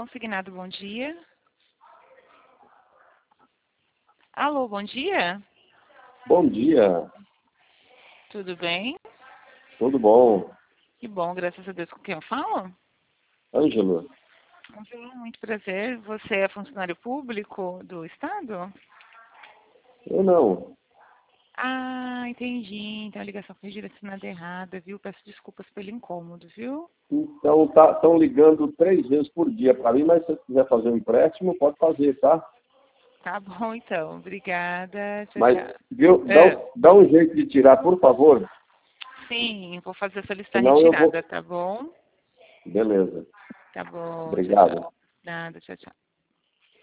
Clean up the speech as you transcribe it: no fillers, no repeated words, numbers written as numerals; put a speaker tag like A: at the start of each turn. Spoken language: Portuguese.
A: Consignado, bom dia. Alô, bom dia.
B: Bom dia,
A: Tudo bem?
B: tudo bom?
A: Que bom, graças a Deus. Com quem eu falo?
B: Ângelo?
A: Angela, muito prazer. Você é funcionário público do Estado?
B: Eu não.
A: Ah, entendi. Então a ligação foi direcionada errada, viu? Peço desculpas pelo incômodo, viu?
B: Então, estão ligando 3 vezes por dia para mim, mas se você quiser fazer um empréstimo, pode fazer, tá?
A: Tá bom, então. Obrigada. Tchau,
B: Mas,
A: tchau.
B: viu,
A: É,
B: dá um jeito de tirar, por favor,
A: sim, vou fazer essa lista
B: senão eu vou...
A: retirada, tá bom?
B: Beleza.
A: Tá bom, tchau,
B: Obrigado.
A: tchau. Nada, tchau, tchau.